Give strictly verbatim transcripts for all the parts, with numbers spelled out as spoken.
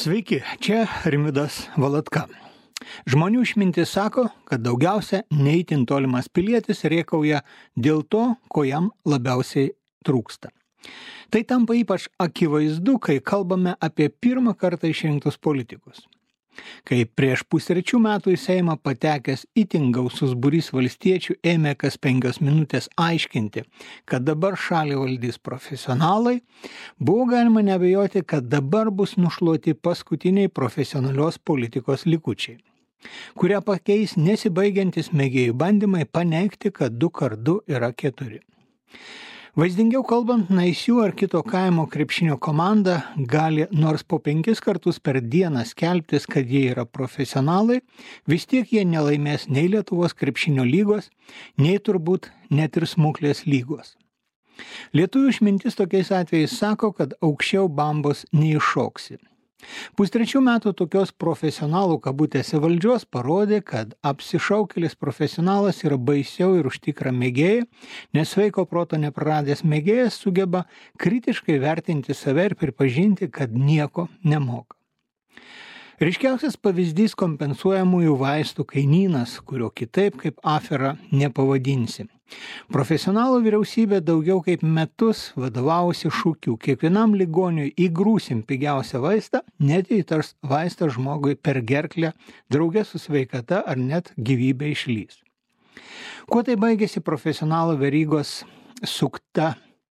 Sveiki, čia Rimvydas Valatka. Žmonių išmintis sako, kad daugiausia neįtin tolimas pilietis rėkauja dėl to, ko jam labiausiai trūksta. Tai tampa ypač akivaizdu, kai kalbame apie pirmą kartą išrinktus politikus. Kai prieš pustrečių metų į Seimą patekęs itin gausus būrys valstiečių ėmė kas penkios minutės aiškinti, kad dabar šalį valdys profesionalai, buvo galima neabejoti, kad dabar bus nušluoti paskutiniai profesionalios politikos likučiai, kurią pakeis nesibaigiantis mėgėjų bandymai paneigti, kad du kart du yra keturi. Vaizdingiau kalbant, Naisių ar kito kaimo krepšinio komanda gali nors po penkis kartus per dieną skelbtis, kad jie yra profesionalai, vis tiek jie nelaimės nei Lietuvos krepšinio lygos, nei turbūt net ir smuklės lygos. Lietuvių išmintis tokiais atvejais sako, kad aukščiau bambos neiššoksi. Pustrečių metų tokios profesionalų kabutėse valdžios parodė, kad apsišaukėlis profesionalas yra baisiau ir už tikrą mėgėją, nes sveiko proto nepraradęs mėgėjas sugeba kritiškai vertinti save ir pripažinti, kad nieko nemoka. Ryškiausias pavyzdys kompensuojamųjų vaistų kainynas, kurio kitaip kaip afera nepavadinsi. Profesionalų vyriausybė daugiau kaip metus vadovavosi šūkiu, kiekvienam ligoniui įgrūsim pigiausią vaistą, net jei tas vaistas žmogui per gerklę, drauge su sveikata ar net gyvybė išlys. Kuo tai baigėsi profesionalų verygos sukta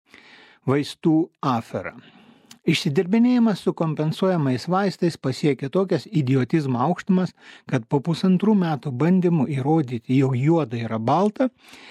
vaistų afera? Išsidirbinėjimas su kompensuojamais vaistais pasiekė tokias idiotizmo aukštumas, kad po pusantrų metų bandymų įrodyti, jog juoda yra balta,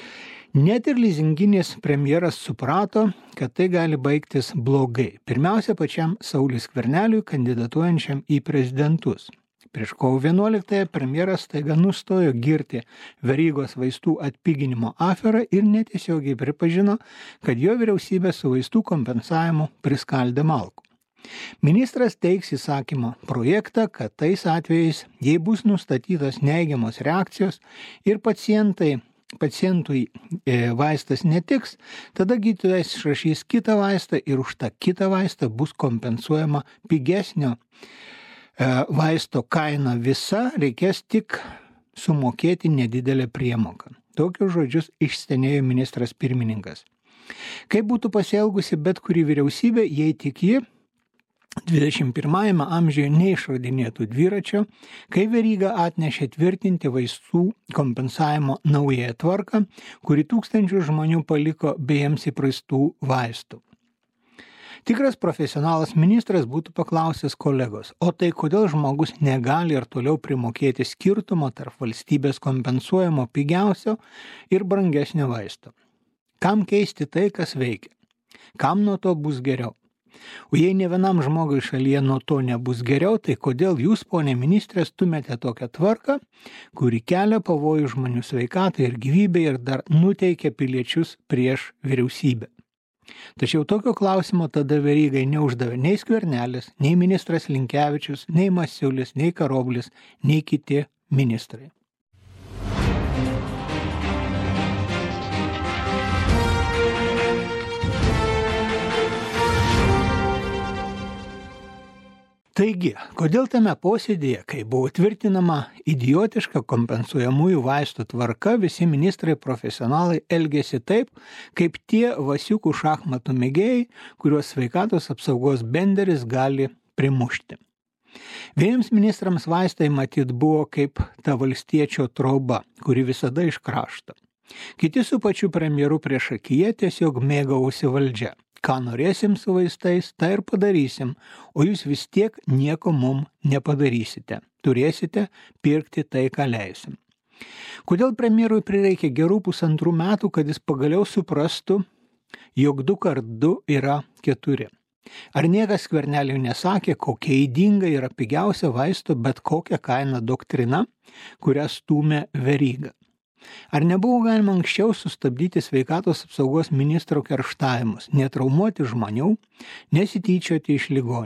net ir lizinginis premjeras suprato, kad tai gali baigtis blogai. Pirmiausia, pačiam Sauliui Skverneliui, kandidatuojančiam į prezidentus. Prieš kovo vienuoliktąją premjeras staiga nustojo girti verygos vaistų atpiginimo aferą ir netiesiogiai pripažino, kad jo vyriausybė su vaistų kompensavimu priskaldė malkų. Ministras teiks įsakymo projektą, kad tais atvejais, jei bus nustatytos neigiamos reakcijos ir pacientai pacientui vaistas netiks, tada gydytojas išrašys kitą vaistą ir už tą kitą vaistą bus kompensuojama pigesnio vaisto kaina visa, reikės tik sumokėti nedidelę priemoką. Tokius žodžius išstenėjo ministras pirmininkas. Kaip būtų pasielgusi bet kuri vyriausybė, jei tik ji dvidešimt pirmajame amžiuje neišradinėtų dviračio, kai Veryga atnešė tvirtinti vaistų kompensavimo naująją tvarką, kuri tūkstančių žmonių paliko be jiems įprastų vaistų. Tikras profesionalas ministras būtų paklausęs kolegos, o tai kodėl žmogus negali ir toliau primokėti skirtumo tarp valstybės kompensuojamo pigiausio ir brangesnio vaisto? Kam keisti tai, kas veikia? Kam nuo to bus geriau? O jei ne vienam žmogui šalyje nuo to nebus geriau, tai kodėl jūs, ponė ministrė, stumėte tokią tvarką, kuri kelia pavojų žmonių sveikatai ir gyvybei ir dar nuteikia piliečius prieš vyriausybę? Tačiau tokio klausimo tada Verygai neuždavė nei Skvernelis, nei ministras Linkevičius, nei Masiulis, nei Karoblis, nei kiti ministrai. Taigi, kodėl tame posėdėje, kai buvo tvirtinama idiotiška kompensuojamųjų vaistų tvarka, visi ministrai profesionalai elgėsi taip, kaip tie vasiukų šachmatų mėgėjai, kuriuos sveikatos apsaugos benderis gali primušti. Vieniems ministrams vaistai matyt buvo kaip ta valstiečio trauba, kuri visada iš krašto. Kiti su pačiu premjeru prieš akiją tiesiog mėgavosi valdžia. Ką norėsim su vaistais, tai ir padarysim, o jūs vis tiek nieko mum nepadarysite. Turėsite pirkti tai, ką leisim. Kodėl premjerui prireikė gerų pusantrų metų, kad jis pagaliau suprastų, jog du kart du yra keturi? Ar niekas Skverneliui nesakė, kokia ydinga yra pigiausia vaisto bet kokią kainą doktrina, kurią stūmė Veryga? Ar nebuvo galima anksčiau sustabdyti sveikatos apsaugos ministro kerštavimus, netraumuoti žmonių, nesityčioti iš ligonių?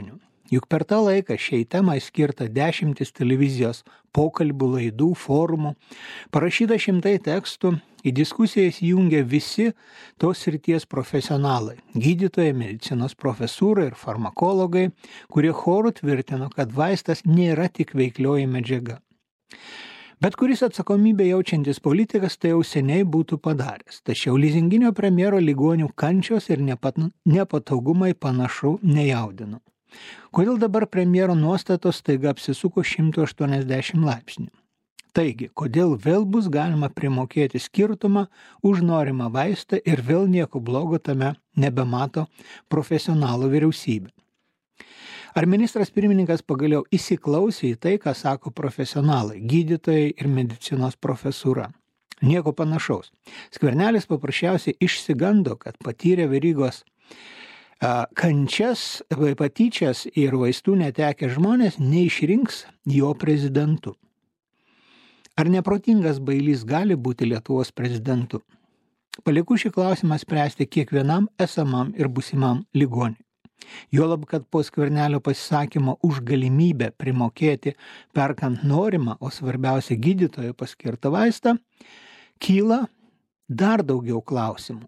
Juk per tą laiką šiai temai skirta dešimtis televizijos pokalbių, laidų, forumų, parašyta šimtai tekstų, į diskusiją įsijungia visi tos srities profesionalai – gydytojai, medicinos profesūrai ir farmakologai, kurie choru tvirtino, kad vaistas nėra tik veiklioji medžiaga. Bet kuris atsakomybę jaučiantis politikas tai jau seniai būtų padaręs, tačiau lizinginio premjero ligonių kančios ir nepatogumai panašu nejaudino. Kodėl dabar premjero nuostatos staiga apsisuko šimtas aštuoniasdešimt laipsnių? Taigi, kodėl vėl bus galima primokėti skirtumą už norimą vaistą ir vėl nieko blogo tame nebemato profesionalų vyriausybė? Ar ministras pirmininkas pagaliau įsiklausė į tai, ką sako profesionalai, gydytojai ir medicinos profesūra? Nieko panašaus. Skvernelis paprasčiausiai išsigando, kad patyrė Verygos kančias, patyčias ir vaistų netekę žmonės neišrinks jo prezidentu. Ar neprotingas bailys gali būti Lietuvos prezidentu? Palieku šį klausimą spręsti kiekvienam esamam ir būsimam ligoniui. Juolab, kad po Skvernelio pasisakymo už galimybę primokėti perkant norimą, o svarbiausia gydytojo paskirtą vaistą, kyla dar daugiau klausimų.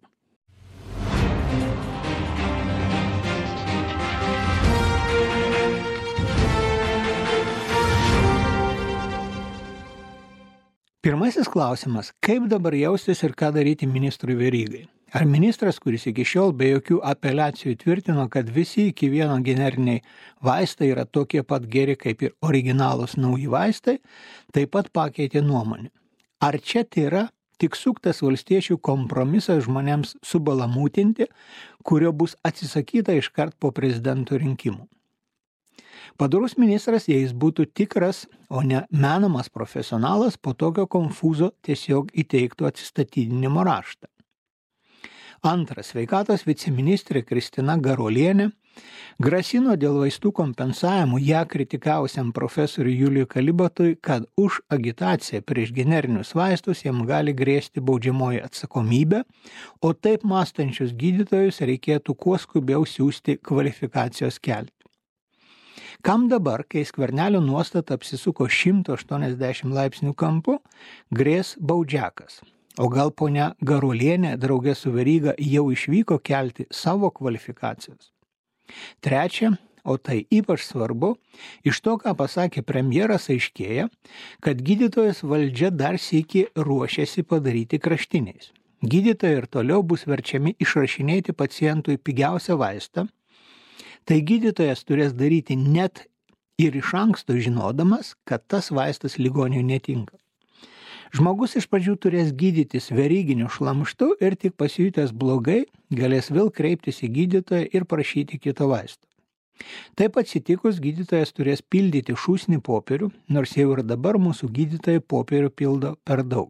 Pirmasis klausimas, kaip dabar jaustis ir ką daryti ministrui Verygai? Ar ministras, kuris iki šiol be jokių apeliacijų tvirtino, kad visi iki vieno generiniai vaistai yra tokie pat geri kaip ir originalūs nauji vaistai, taip pat pakeitė nuomonę? Ar čia tai yra tik suktas valstiečių kompromisas žmonėms subalamūtinti, kurio bus atsisakyta iškart po prezidento rinkimų? Padorus ministras, jei jis būtų tikras, o ne menamas profesionalas, po tokio konfūzo tiesiog įteiktų atsistatydinimo raštą. Antras, sveikatos viceministrė Kristina Garuolienė grasino dėl vaistų kompensavimų ją kritikavusiam profesoriui Juliui Kalibatui, kad už agitaciją prieš generinius vaistus jam gali grėsti baudžiamoji atsakomybė, o taip mąstančius gydytojus reikėtų kuo skubiau siųsti kvalifikacijos kelti. Kam dabar, kai Skvernelio nuostata apsisuko šimtas aštuoniasdešimt laipsnių kampu, grės baudžiakas? O gal ponia Garuolienė draugė su Veryga jau išvyko kelti savo kvalifikacijos? Trečia, o tai ypač svarbu, iš to, ką pasakė premjeras, aiškėja, kad gydytojas valdžia dar sykį ruošiasi padaryti kraštiniais. Gydytojai ir toliau bus verčiami išrašinėti pacientui pigiausią vaistą, tai gydytojas turės daryti net ir iš anksto žinodamas, kad tas vaistas ligoniui netinka. Žmogus iš pradžių turės gydytis veryginiu šlamštu ir tik pasijutęs blogai galės vėl kreiptis į gydytoją ir prašyti kito vaisto. Taip atsitikus gydytojas turės pildyti šūsnį popierių, nors jau ir dabar mūsų gydytojai popierių pildo per daug.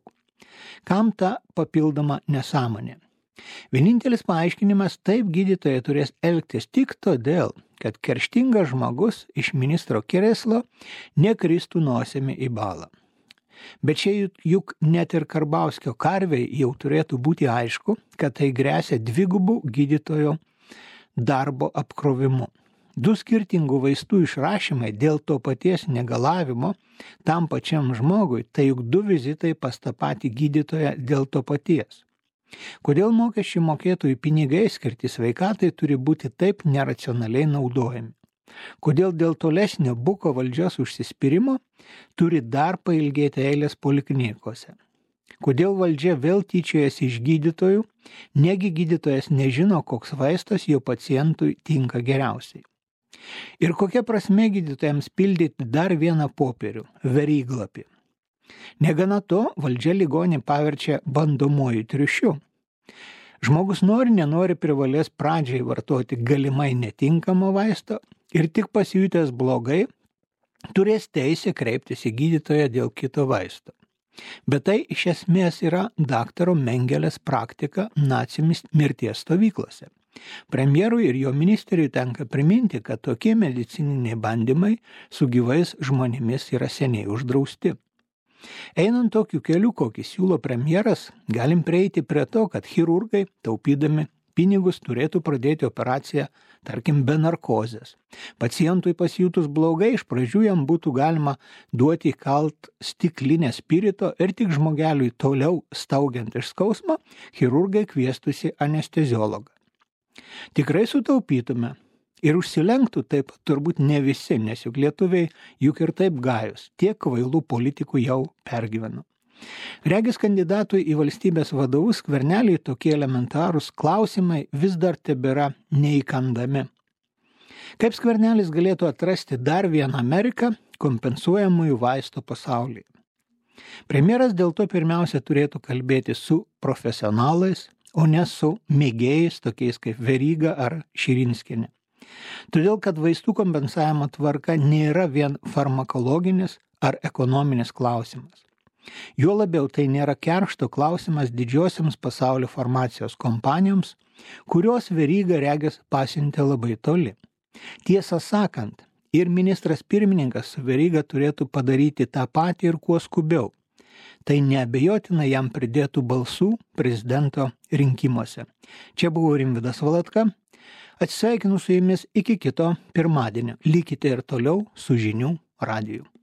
Kam ta papildoma nesąmonė? Vienintelis paaiškinimas, taip gydytojai turės elgtis tik todėl, kad kerštingas žmogus iš ministro kėreslo nekristų nosimi į balą. Bet čia juk net ir Karbauskio karvei jau turėtų būti aišku, kad tai gresia dvigubų gydytojo darbo apkrovimu. Du skirtingų vaistų išrašymai dėl to paties negalavimo tam pačiam žmogui, tai juk du vizitai pas tą patį gydytoją dėl to paties. Kodėl mokesčių mokėtojų pinigai skirti sveikatai turi būti taip neracionaliai naudojami? Kodėl dėl tolesnio buko valdžios užsispyrimo turi dar pailgėti eilės poliklinikose? Kodėl valdžia vėl tyčiojasi iš gydytojų, negi gydytojas nežino, koks vaistas jo pacientui tinka geriausiai? Ir kokia prasme gydytojams pildyti dar vieną popierių, veryglapį? Negana to, valdžia ligonį paverčia bandomuoju triušiu. Žmogus nori, nenori privalės pradžiai vartoti galimai netinkamo vaisto ir tik pasijutęs blogai turės teisę kreiptis į gydytoją dėl kito vaisto. Bet tai iš esmės yra daktaro Mengelės praktika nacimis mirties stovyklose. Premjerui ir jo ministeriui tenka priminti, kad tokie medicininiai bandymai su gyvais žmonėmis yra seniai uždrausti. Einant tokiu keliu, kokį siūlo premjeras, galim prieiti prie to, kad chirurgai, taupydami pinigus turėtų pradėti operaciją, tarkim, be narkozės. Pacientui pasijutus blogai, iš pradžių jam būtų galima duoti įkalt stiklinę spirito ir tik žmogeliui toliau staugiant iš skausmo, chirurgai kviestųsi anesteziologą. Tikrai sutaupytume ir užsilenktų taip turbūt ne visi, nes juk lietuviai juk ir taip gajus, tiek kvailų politikų jau pergyveno. Regis kandidatui į valstybės vadovus Skverneliui tokie elementarūs klausimai vis dar tebėra neįkandami. Kaip Skvernelis galėtų atrasti dar vieną Ameriką kompensuojamųjų vaistų pasaulyje? Premjeras dėl to pirmiausia turėtų kalbėti su profesionalais, o ne su mėgėjais tokiais kaip Veryga ar Širinskienė. Todėl, kad vaistų kompensavimo tvarka nėra vien farmakologinis ar ekonominis klausimas. Juo labiau tai nėra keršto klausimas didžiosiams pasaulio farmacijos kompanijoms, kurios Veryga regis pasiuntė labai toli. Tiesą sakant, ir ministras pirmininkas su Veryga turėtų padaryti tą patį ir kuo skubiau. Tai neabejotina jam pridėtų balsų prezidento rinkimuose. Čia buvo Rimvydas Valatka. Atsisveikinu su jumis iki kito pirmadienio. Likite ir toliau su Žinių radiju.